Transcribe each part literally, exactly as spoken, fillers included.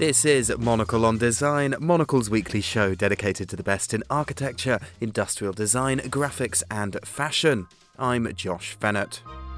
This is Monocle on Design, Monocle's weekly show dedicated to the best in architecture, industrial design, graphics and fashion. I'm Josh Fennett.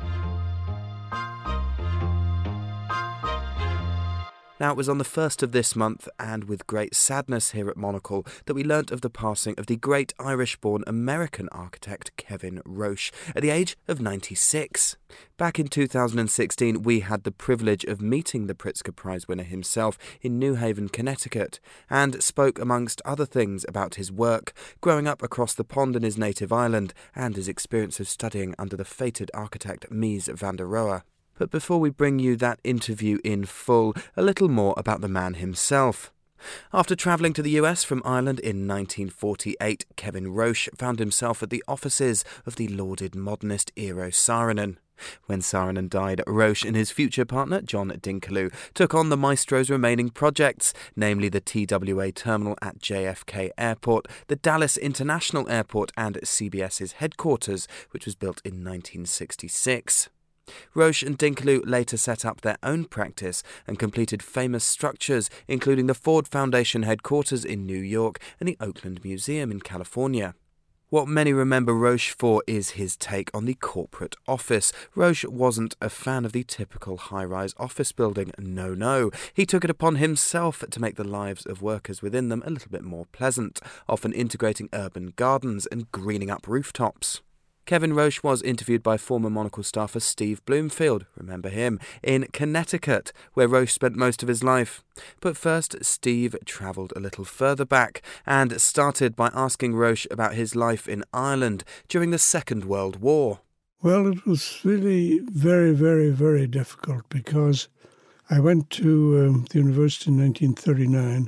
Now, it was on the first of this month, and with great sadness here at Monocle, that we learnt of the passing of the great Irish-born American architect Kevin Roche at the age of ninety-six. Back in two thousand sixteen, we had the privilege of meeting the Pritzker Prize winner himself in New Haven, Connecticut, and spoke, amongst other things, about his work, growing up across the pond in his native island, and his experience of studying under the fated architect Mies van der Rohe. But before we bring you that interview in full, a little more about the man himself. After travelling to the U S from Ireland in nineteen forty-eight, Kevin Roche found himself at the offices of the lauded modernist Eero Saarinen. When Saarinen died, Roche and his future partner, John Dinkeloo, took on the maestro's remaining projects, namely the T W A terminal at J F K Airport, the Dallas International Airport and CBS's headquarters, which was built in nineteen sixty-six. Roche and Dinkeloo later set up their own practice and completed famous structures, including the Ford Foundation headquarters in New York and the Oakland Museum in California. What many remember Roche for is his take on the corporate office. Roche wasn't a fan of the typical high-rise office building. No, no. He took it upon himself to make the lives of workers within them a little bit more pleasant, often integrating urban gardens and greening up rooftops. Kevin Roche was interviewed by former Monocle staffer Steve Bloomfield, remember him, in Connecticut, where Roche spent most of his life. But first, Steve travelled a little further back and started by asking Roche about his life in Ireland during the Second World War. Well, it was really very, very, very difficult because I went to um, the university in nineteen thirty-nine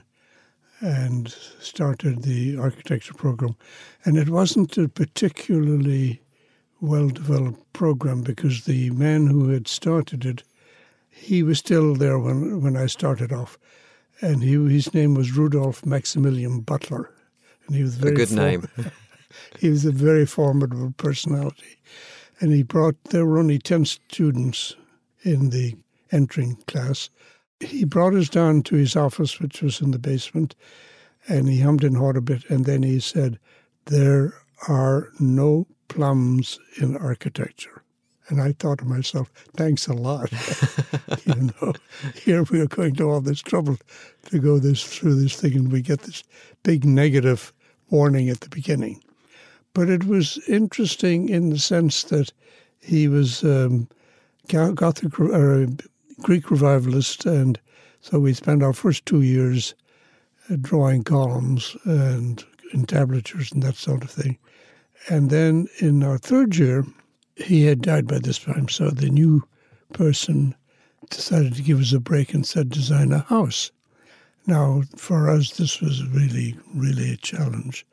and started the architecture program. And it wasn't a particularly well-developed program because the man who had started it, he was still there when when I started off. And he, his name was Rudolph Maximilian Butler. And he was very a good for- name. He was a very formidable personality. And he brought, there were only ten students in the entering class. He brought us down to his office, which was in the basement, and he hummed and hawed a bit, and then he said, "There are no plums in architecture." And I thought to myself, thanks a lot. You know, here we are going to all this trouble to go this through this thing, and we get this big negative warning at the beginning. But it was interesting in the sense that he was um, Gothic or uh, Greek revivalist, and so we spent our first two years uh, drawing columns and entablatures and that sort of thing. And then in our third year, he had died by this time, so the new person decided to give us a break and said, design a house. Now, for us, this was really, really a challenge.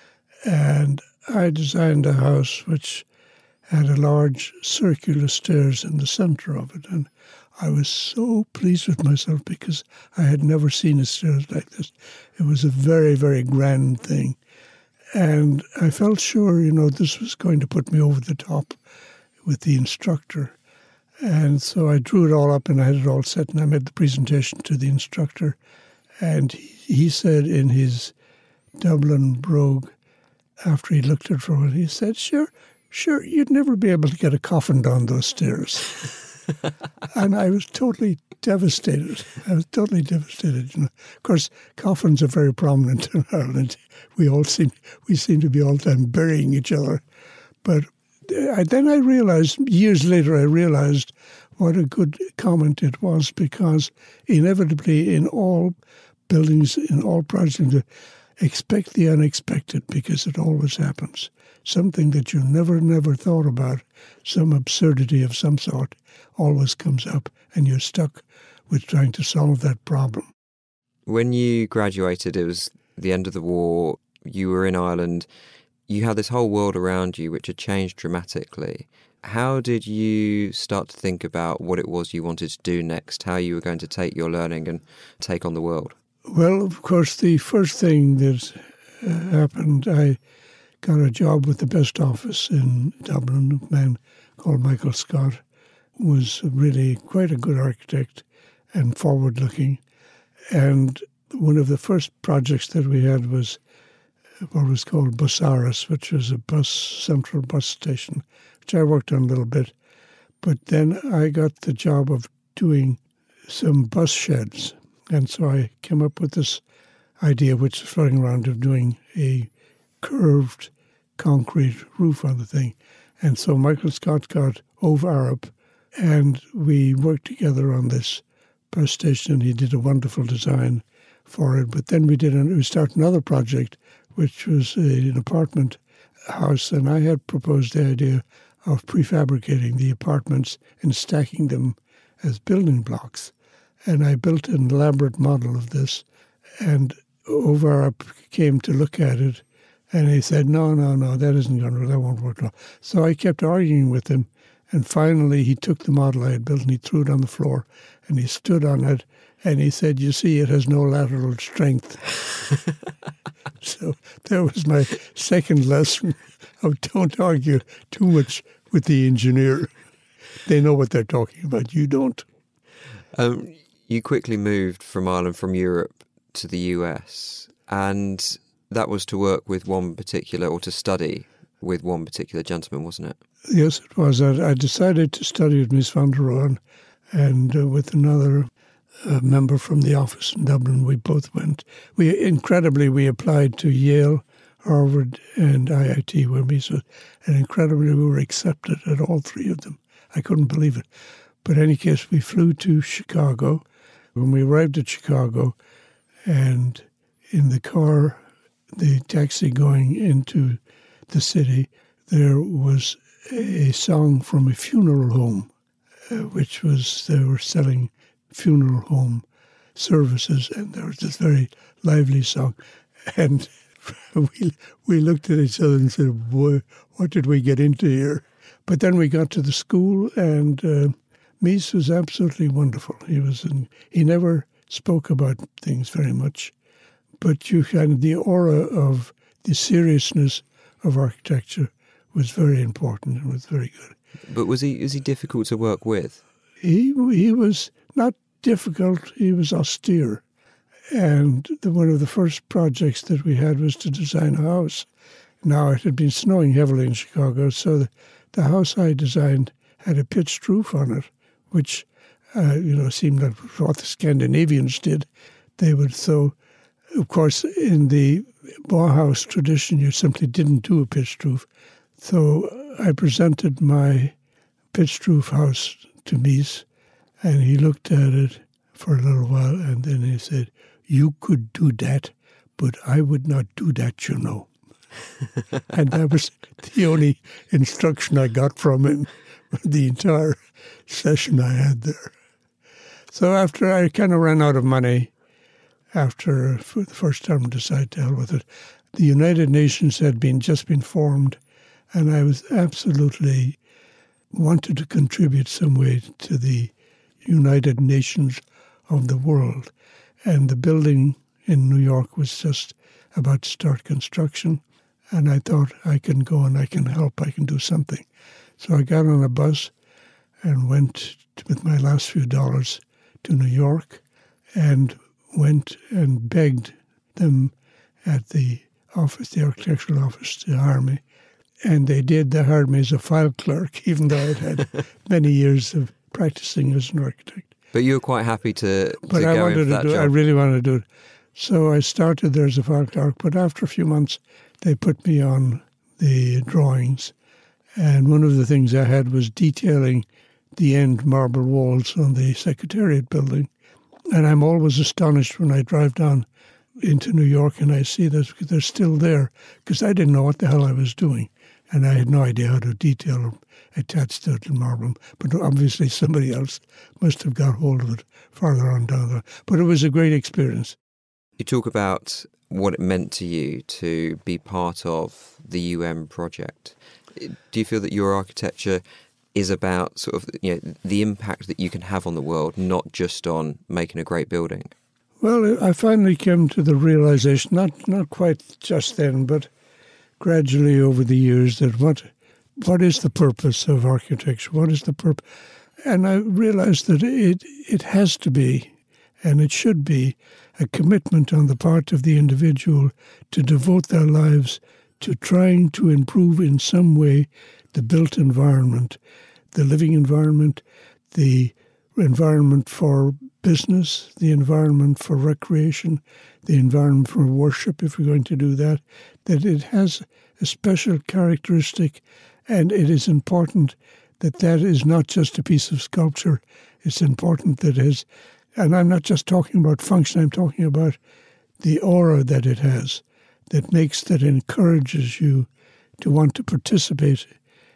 And I designed a house which had a large circular stairs in the center of it. And I was so pleased with myself because I had never seen a stairs like this. It was a very, very grand thing. And I felt sure, you know, this was going to put me over the top with the instructor. And so I drew it all up and I had it all set, and I made the presentation to the instructor. And he, he said in his Dublin brogue, after he looked at it for a while, he said, sure, sure, you'd never be able to get a coffin down those stairs. And I was totally devastated. I was totally devastated. You know, of course, coffins are very prominent in Ireland. We all seem we seem to be all the time burying each other. But I, then I realized, years later, I realized what a good comment it was, because inevitably in all buildings, in all projects, expect the unexpected, because it always happens. Something that you never, never thought about, some absurdity of some sort, always comes up, and you're stuck with trying to solve that problem. When you graduated, it was the end of the war, you were in Ireland, you had this whole world around you which had changed dramatically. How did you start to think about what it was you wanted to do next, how you were going to take your learning and take on the world? Well, of course, the first thing that uh, happened, I got a job with the best office in Dublin. A man called Michael Scott was really quite a good architect and forward-looking. And one of the first projects that we had was what was called Busaris, which was a bus central bus station, which I worked on a little bit. But then I got the job of doing some bus sheds. And so I came up with this idea, which is floating around, of doing a curved concrete roof on the thing. And so Michael Scott got Ove Arup, and we worked together on this bus station, and he did a wonderful design for it. But then we did an, we started another project, which was a, an apartment house, and I had proposed the idea of prefabricating the apartments and stacking them as building blocks. And I built an elaborate model of this, and Ove Arup came to look at it, and he said, no, no, no, that isn't going to, that won't work at all. So I kept arguing with him, and finally he took the model I had built and he threw it on the floor, and he stood on it, and he said, you see, it has no lateral strength. So that was my second lesson of don't argue too much with the engineer. They know what they're talking about. You don't. Um, you quickly moved from Ireland, from Europe to the U S, and that was to work with one particular, or to study with one particular gentleman, wasn't it? Yes, it was. I, I decided to study with Miss van der Rohe, and uh, with another uh, member from the office in Dublin, we both went. We incredibly, we applied to Yale, Harvard, and I I T, where we so, and incredibly, we were accepted at all three of them. I couldn't believe it. But in any case, we flew to Chicago. When we arrived at Chicago, and in the car, the taxi going into the city, there was a song from a funeral home, uh, which was, they were selling funeral home services, and there was this very lively song. And we we looked at each other and said, boy, what did we get into here? But then we got to the school, and uh, Mies was absolutely wonderful. He was, in, he never spoke about things very much, but you had the aura of the seriousness of architecture was very important and was very good. But was he was he difficult to work with? He he was not difficult. He was austere, and the, one of the first projects that we had was to design a house. Now it had been snowing heavily in Chicago, so the, the house I designed had a pitched roof on it, which uh, you know seemed like what the Scandinavians did. They would so, of course, in the Bauhaus tradition, you simply didn't do a pitched roof. So I presented my pitched roof house to Mies, and he looked at it for a little while, and then he said, you could do that, but I would not do that, you know. And that was the only instruction I got from him the entire session I had there. So after I kind of ran out of money, after for the first time decided to hell with it, the United Nations had been just been formed, and I was absolutely wanted to contribute some way to the United Nations of the world. And the building in New York was just about to start construction. And I thought, I can go and I can help, I can do something. So I got on a bus and went to, with my last few dollars to New York, and went and begged them at the office, the architectural office, to hire me. And they did. They hired me as a file clerk, even though I'd had many years of practicing as an architect. But you were quite happy to, to but I go wanted in for that to do, job. I really wanted to do it. So I started there as a file clerk, but after a few months, they put me on the drawings. And one of the things I had was detailing the end marble walls on the Secretariat building. And I'm always astonished when I drive down into New York and I see that they're still there, because I didn't know what the hell I was doing. And I had no idea how to detail or attach to it in marble. But obviously somebody else must have got hold of it farther on down there. But it was a great experience. You talk about what it meant to you to be part of the U M project. Do you feel that your architecture is about sort of, you know, the impact that you can have on the world, not just on making a great building? Well, I finally came to the realization, not not quite just then, but gradually over the years, that what what is the purpose of architecture? What is the purpose? And I realized that it it has to be And it should be a commitment on the part of the individual to devote their lives to trying to improve in some way the built environment, the living environment, the environment for business, the environment for recreation, the environment for worship, if we're going to do that, that it has a special characteristic, and it is important that that is not just a piece of sculpture. It's important that it is, and I'm not just talking about function, I'm talking about the aura that it has, that makes, that encourages you to want to participate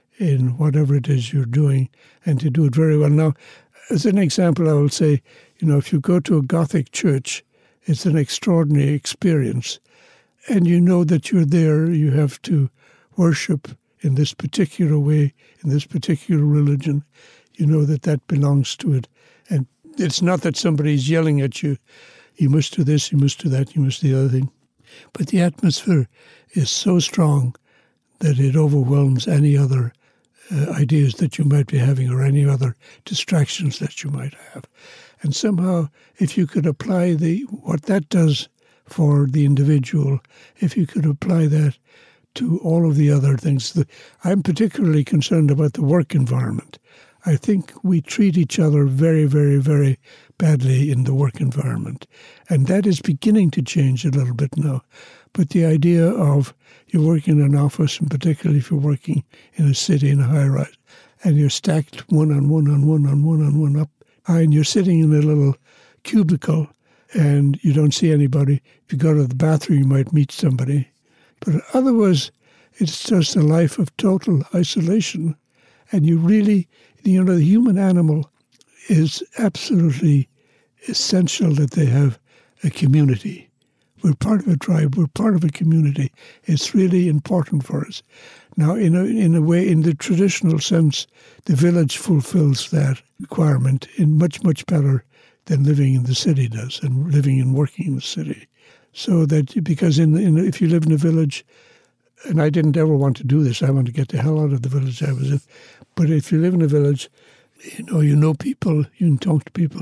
in whatever it is you're doing and to do it very well. Now, as an example, I will say, you know, if you go to a Gothic church, it's an extraordinary experience. And you know that you're there, you have to worship in this particular way, in this particular religion. You know that that belongs to it. And it's not that somebody's yelling at you, you must do this, you must do that, you must do the other thing. But the atmosphere is so strong that it overwhelms any other uh, ideas that you might be having or any other distractions that you might have. And somehow, if you could apply the what that does for the individual, if you could apply that to all of the other things. The, I'm particularly concerned about the work environment. I think we treat each other very, very, very badly in the work environment. And that is beginning to change a little bit now. But the idea of you working in an office, and particularly if you're working in a city in a high-rise, and you're stacked one on one on one on one on one up, and you're sitting in a little cubicle, and you don't see anybody. If you go to the bathroom, you might meet somebody. But otherwise, it's just a life of total isolation. And you really, you know, the human animal is absolutely essential that they have a community. We're part of a tribe. We're part of a community. It's really important for us. Now, in a, in a way, in the traditional sense, the village fulfills that requirement in much, much better than living in the city does and living and working in the city. So that, because in, in if you live in a village, and I didn't ever want to do this, I wanted to get the hell out of the village I was in. But if you live in a village, you know, you know people, you can talk to people,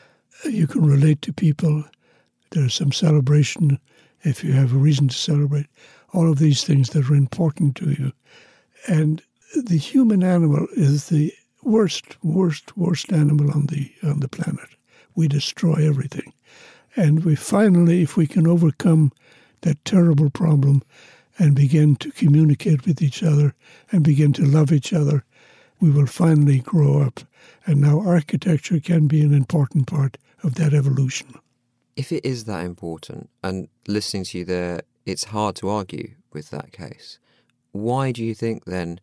you can relate to people. There's some celebration if you have a reason to celebrate. All of these things that are important to you. And the human animal is the worst, worst, worst animal on the on the planet. We destroy everything. And we finally, if we can overcome that terrible problem and begin to communicate with each other and begin to love each other, we will finally grow up. And now architecture can be an important part of that evolution. If it is that important, and listening to you there, it's hard to argue with that case. Why do you think then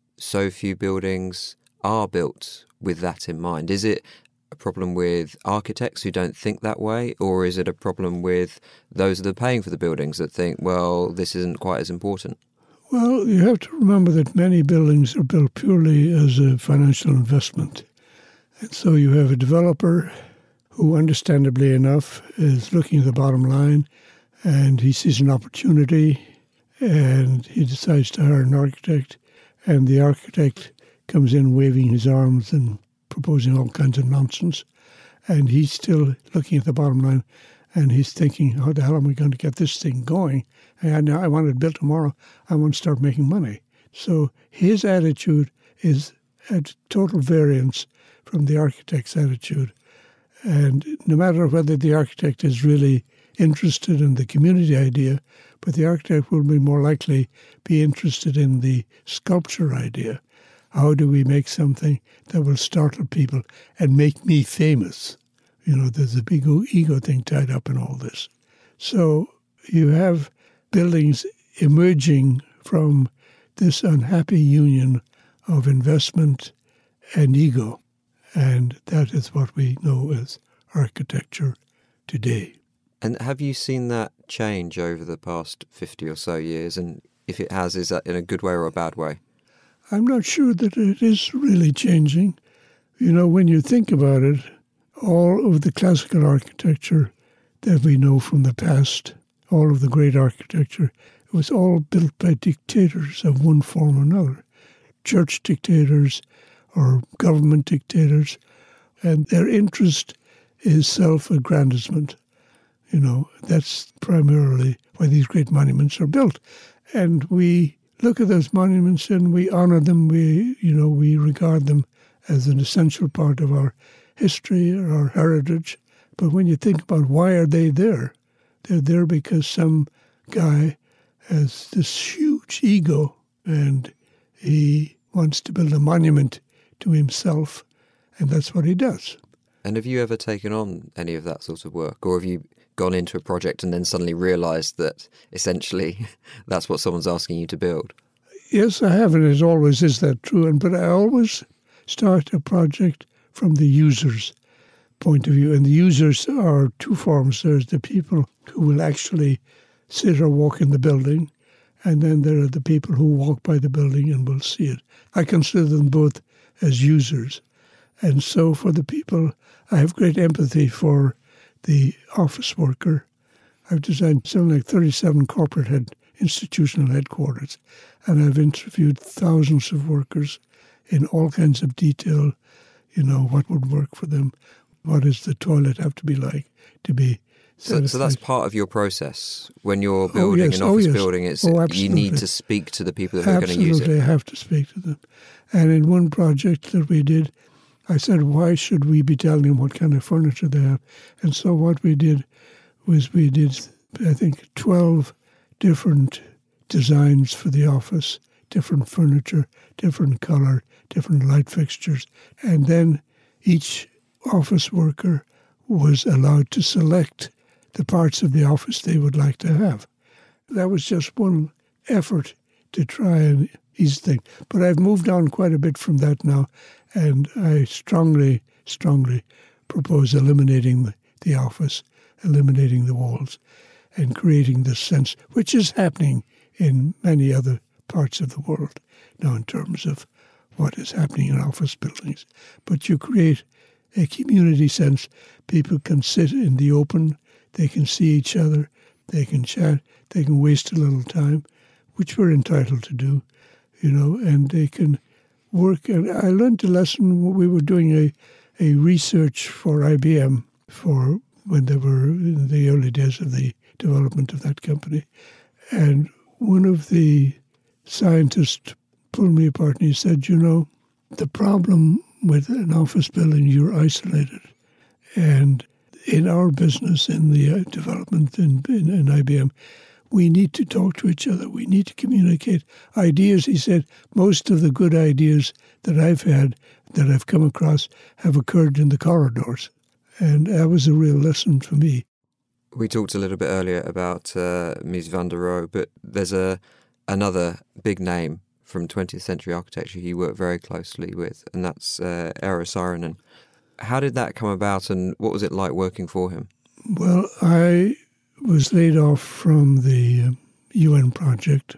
so few buildings are built with that in mind? Is it a problem with architects who don't think that way, or is it a problem with those that are paying for the buildings that think, well, this isn't quite as important? Well, you have to remember that many buildings are built purely as a financial investment. And so you have a developer who, understandably enough, is looking at the bottom line, and he sees an opportunity, and he decides to hire an architect, and the architect comes in waving his arms and proposing all kinds of nonsense, and he's still looking at the bottom line, and he's thinking, how the hell am I going to get this thing going? And I want it built tomorrow. I want to start making money. So his attitude is at total variance from the architect's attitude. And no matter whether the architect is really interested in the community idea, but the architect will be more likely be interested in the sculpture idea. How do we make something that will startle people and make me famous? You know, there's a big ego thing tied up in all this. So you have buildings emerging from this unhappy union of investment and ego. And that is what we know as architecture today. And have you seen that change over the past fifty or so years? And if it has, is that in a good way or a bad way? I'm not sure that it is really changing. You know, when you think about it, all of the classical architecture that we know from the past, all of the great architecture, it was all built by dictators of one form or another. Church dictators or government dictators. And their interest is self-aggrandizement. You know, that's primarily why these great monuments are built. And we look at those monuments and we honor them. We, you know, we regard them as an essential part of our history or our heritage. But when you think about why are they there, they're there because some guy has this huge ego and he wants to build a monument to himself, and that's what he does. And have you ever taken on any of that sort of work, or have you gone into a project and then suddenly realised that essentially that's what someone's asking you to build? Yes, I have, and it always is that true. And but I always start a project from the user's point of view, and the users are two forms. There's the people who will actually sit or walk in the building, and then there are the people who walk by the building and will see it. I consider them both as users. And so for the people, I have great empathy for the office worker. I've designed something like thirty-seven corporate head institutional headquarters, and I've interviewed thousands of workers in all kinds of detail, you know, what would work for them, what does the toilet have to be like to be So, so that's part of your process. When you're building oh, yes. an office oh, yes. building, it's oh, you need to speak to the people who are absolutely. going to use it. I have to speak to them. And in one project that we did, I said, why should we be telling them what kind of furniture they have? And so what we did was we did, I think, twelve different designs for the office, different furniture, different color, different light fixtures. And then each office worker was allowed to select the parts of the office they would like to have. That was just one effort to try and ease things. But I've moved on quite a bit from that now, and I strongly, strongly propose eliminating the, the office, eliminating the walls, and creating this sense, which is happening in many other parts of the world now in terms of what is happening in office buildings. But you create a community sense. People can sit in the open, they can see each other, they can chat, they can waste a little time, which we're entitled to do, you know, and they can work. And I learned a lesson. We were doing a, a research for I B M for when they were in the early days of the development of that company. And one of the scientists pulled me apart and he said, you know, the problem with an office building, you're isolated. And in our business, in the uh, development in, in, in I B M, we need to talk to each other. We need to communicate ideas. He said, most of the good ideas that I've had, that I've come across, have occurred in the corridors. And that was a real lesson for me. We talked a little bit earlier about uh, Mies van der Rohe, but there's a another big name from twentieth century architecture you work very closely with, and that's uh, Eero Saarinen. How did that come about, and what was it like working for him? Well, I was laid off from the U N project,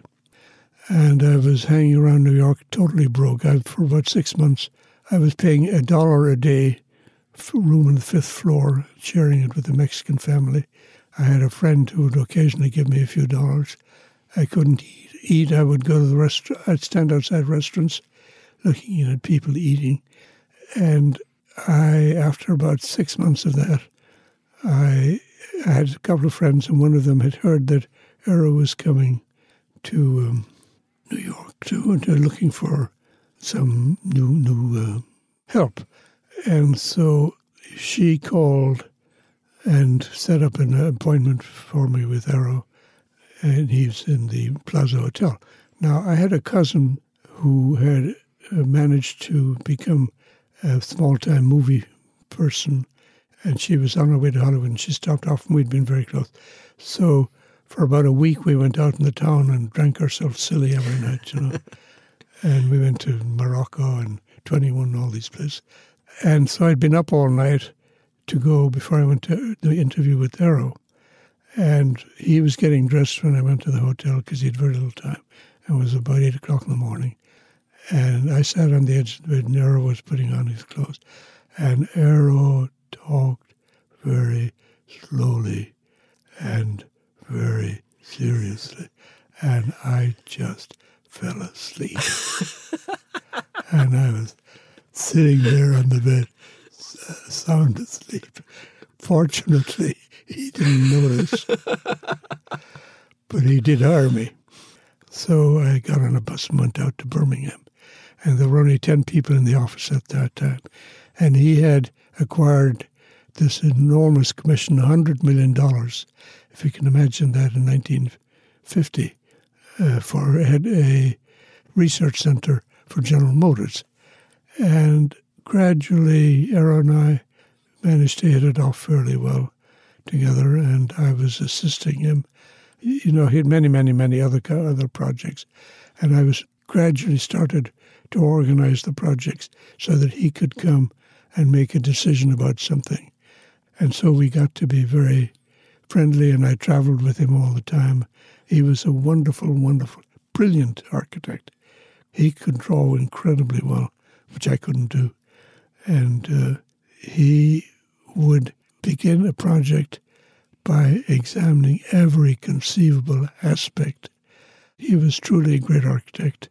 and I was hanging around New York totally broke. I, for about six months, I was paying a dollar a day for a room on the fifth floor, sharing it with a Mexican family. I had a friend who would occasionally give me a few dollars. I couldn't eat. eat. I would go to the restaurant. I'd stand outside restaurants looking at people eating. And I, after about six months of that, I, I had a couple of friends, and one of them had heard that Eero was coming to um, New York too, and they're looking for some new new uh, help. And so she called and set up an appointment for me with Eero, and he's in the Plaza Hotel. Now, I had a cousin who had uh, managed to become a small-time movie person, and she was on her way to Hollywood, and she stopped off, and we'd been very close. So for about a week, we went out in the town and drank ourselves silly every night, you know. And we went to Morocco and twenty-one, all these places. And so I'd been up all night to go before I went to the interview with Eero. And he was getting dressed when I went to the hotel because he had very little time. It was about eight o'clock in the morning. And I sat on the edge of the bed, and Eero was putting on his clothes. And Eero talked very slowly and very seriously. And I just fell asleep. And I was sitting there on the bed, sound asleep. Fortunately, he didn't notice, but he did hire me. So I got on a bus and went out to Birmingham. And there were only ten people in the office at that time. And he had acquired this enormous commission, one hundred million dollars, if you can imagine that, in nineteen fifty, uh, for a, a research center for General Motors. And gradually, Eero and I managed to hit it off fairly well together, and I was assisting him. You know, he had many, many, many other other projects, and I was gradually started to organize the projects so that he could come and make a decision about something. And so we got to be very friendly, and I traveled with him all the time. He was a wonderful, wonderful, brilliant architect. He could draw incredibly well, which I couldn't do. And uh, he would begin a project by examining every conceivable aspect. He was truly a great architect.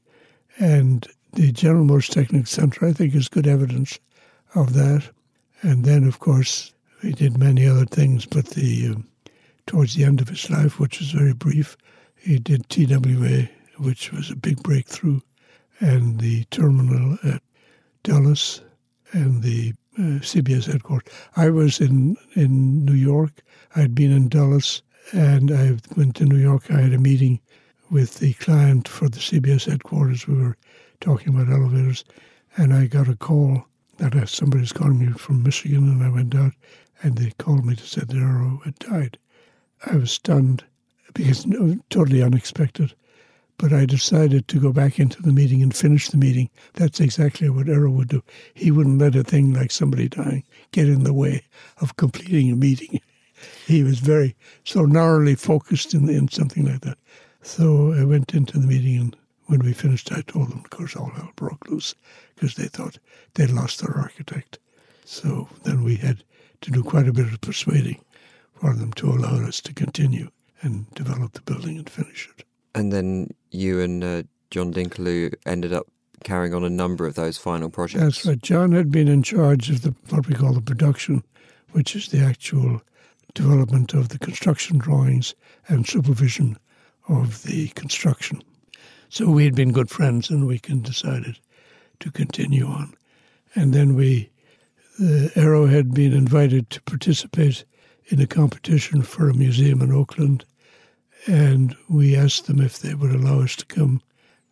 And the General Motors Technical Center, I think, is good evidence of that. And then, of course, he did many other things, but the um, towards the end of his life, which was very brief, he did T W A, which was a big breakthrough, and the terminal at Dulles, and the uh, C B S headquarters. I was in, in New York. I had been in Dulles, and I went to New York. I had a meeting with the client for the C B S headquarters. We were talking about elevators, and I got a call that uh, somebody's calling me from Michigan, and I went out, and they called me to say that Eero had died. I was stunned because no, totally unexpected. But I decided to go back into the meeting and finish the meeting. That's exactly what Eero would do. He wouldn't let a thing like somebody dying get in the way of completing a meeting. He was very, so narrowly focused in, in something like that. So I went into the meeting, and when we finished, I told them, of course, all hell broke loose because they thought they'd lost their architect. So then we had to do quite a bit of persuading for them to allow us to continue and develop the building and finish it. And then you and uh, John Dinkeloo ended up carrying on a number of those final projects. That's right. John had been in charge of the what we call the production, which is the actual development of the construction drawings and supervision of the construction. So we had been good friends, and we can decided to continue on. And then we, the Eero had been invited to participate in a competition for a museum in Oakland, and we asked them if they would allow us to come.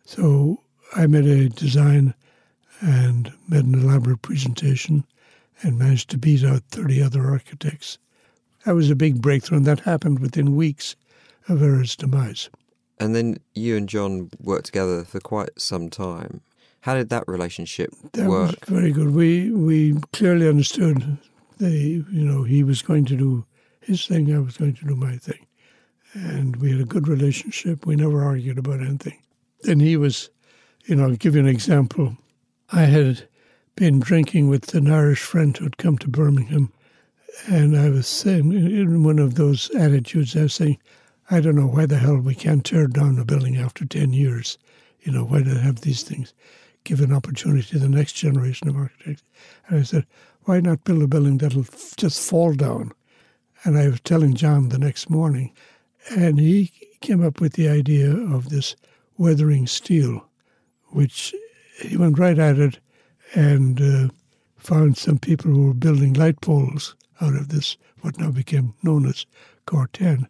So I made a design and made an elaborate presentation and managed to beat out thirty other architects. That was a big breakthrough, and that happened within weeks of Eero's demise. And then you and John worked together for quite some time. How did that relationship that work? That was very good. We we clearly understood that, you know, he was going to do his thing, I was going to do my thing. And we had a good relationship. We never argued about anything. And he was, you know, I'll give you an example. I had been drinking with an Irish friend who had come to Birmingham, and I was saying, in one of those attitudes, I was saying, I don't know why the hell we can't tear down a building after ten years. You know, why do they have these things? Give an opportunity to the next generation of architects. And I said, why not build a building that'll just fall down? And I was telling John the next morning, and he came up with the idea of this weathering steel, which he went right at it and uh, found some people who were building light poles out of this, what now became known as Core ten,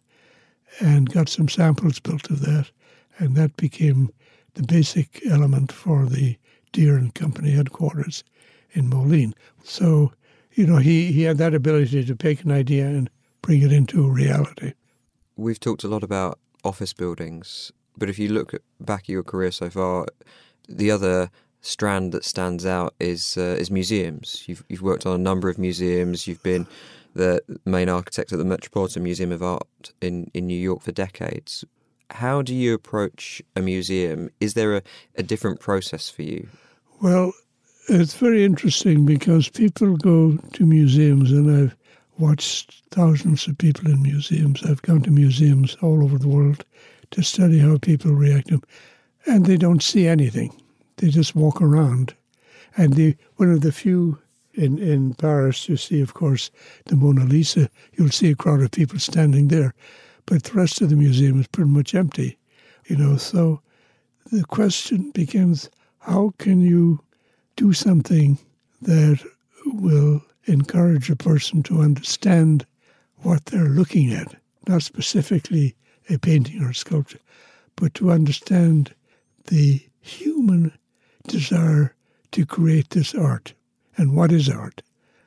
and got some samples built of that, and that became the basic element for the Deere and Company headquarters in Moline. So, you know, he, he had that ability to take an idea and bring it into reality. We've talked a lot about office buildings, but if you look at, back at your career so far, the other strand that stands out is uh, is museums. You've you've worked on a number of museums. You've been the main architect at the Metropolitan Museum of Art in, in New York for decades. How do you approach a museum? Is there a, a different process for you? Well, it's very interesting because people go to museums, and I've watched thousands of people in museums. I've gone to museums all over the world to study how people react to them, and they don't see anything. They just walk around. And the, one of the few In, in Paris, you see, of course, the Mona Lisa. You'll see a crowd of people standing there. But the rest of the museum is pretty much empty. You know, so the question becomes, how can you do something that will encourage a person to understand what they're looking at? Not specifically a painting or a sculpture, but to understand the human desire to create this art. And what is art?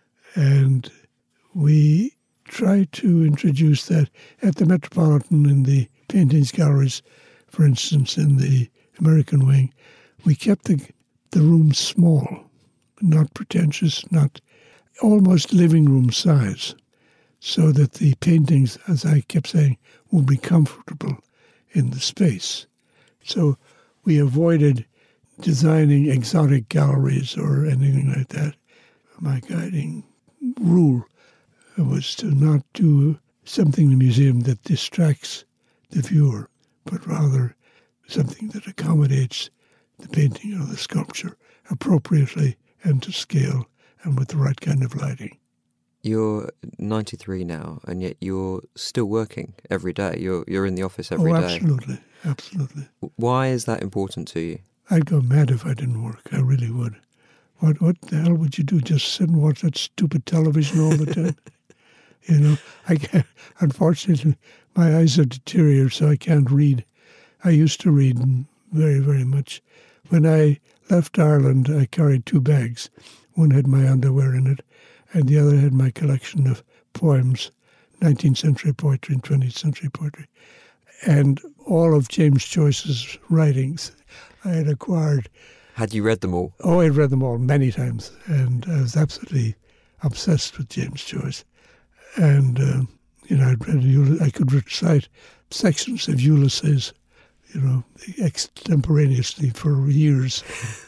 And we try to introduce that at the Metropolitan in the paintings galleries, for instance, in the American wing. We kept the, the room small, not pretentious, not almost living room size, so that the paintings, as I kept saying, would be comfortable in the space. So we avoided designing exotic galleries or anything like that. My guiding rule was to not do something in the museum that distracts the viewer, but rather something that accommodates the painting or the sculpture appropriately and to scale and with the right kind of lighting. You're ninety-three now, and yet you're still working every day. You're you're in the office every oh, day. absolutely, absolutely. Why is that important to you? I'd go mad if I didn't work. I really would. What what the hell would you do? Just sit and watch that stupid television all the time? You know, I can't, unfortunately, my eyes have deteriorated, so I can't read. I used to read very, very much. When I left Ireland, I carried two bags. One had my underwear in it, and the other had my collection of poems, nineteenth century poetry and twentieth century poetry, and all of James Joyce's writings I had acquired. Had you read them all? Oh, I'd read them all many times, and I was absolutely obsessed with James Joyce. And, uh, you know, I'd read, I could recite sections of Ulysses, you know, extemporaneously for years.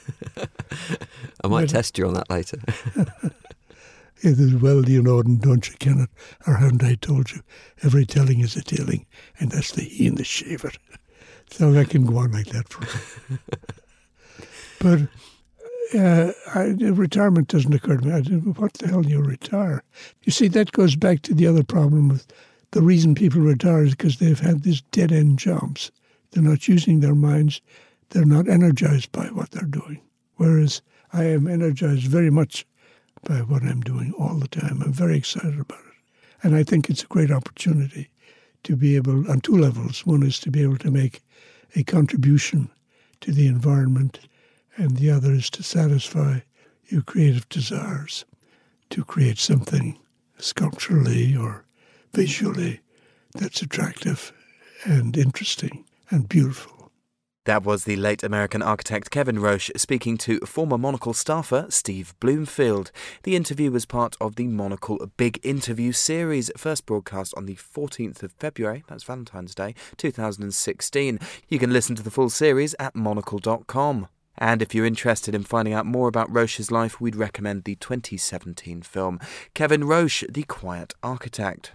I might but, test you on that later. It is, well, you know, and don't you ken it, or haven't I told you, every telling is a tailing, and that's the he and the shaver. So I can go on like that for But uh, I, retirement doesn't occur to me. I didn't, what the hell do you retire? You see, that goes back to the other problem with the reason people retire is because they've had these dead-end jobs. They're not using their minds. They're not energized by what they're doing. Whereas I am energized very much by what I'm doing all the time. I'm very excited about it. And I think it's a great opportunity to be able, on two levels. One is to be able to make a contribution to the environment, and the other is to satisfy your creative desires, to create something sculpturally or visually that's attractive and interesting and beautiful. That was the late American architect Kevin Roche speaking to former Monocle staffer Steve Bloomfield. The interview was part of the Monocle Big Interview series, first broadcast on the fourteenth of February, that's Valentine's Day, two thousand sixteen. You can listen to the full series at monocle dot com. And if you're interested in finding out more about Roche's life, we'd recommend the twenty seventeen film Kevin Roche, The Quiet Architect.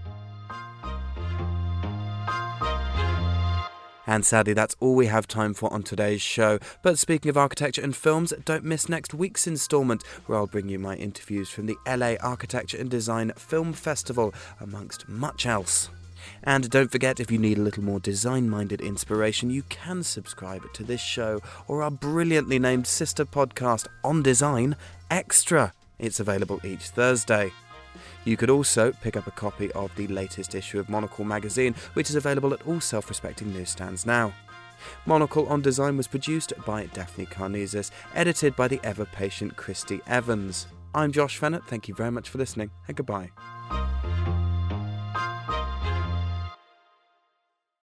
And sadly, that's all we have time for on today's show. But speaking of architecture and films, don't miss next week's instalment, where I'll bring you my interviews from the L A Architecture and Design Film Festival, amongst much else. And don't forget, if you need a little more design-minded inspiration, you can subscribe to this show or our brilliantly named sister podcast On Design, Extra. It's available each Thursday. You could also pick up a copy of the latest issue of Monocle magazine, which is available at all self-respecting newsstands now. Monocle on Design was produced by Daphne Carnesis, edited by the ever-patient Christy Evans. I'm Josh Fennett, thank you very much for listening, and goodbye.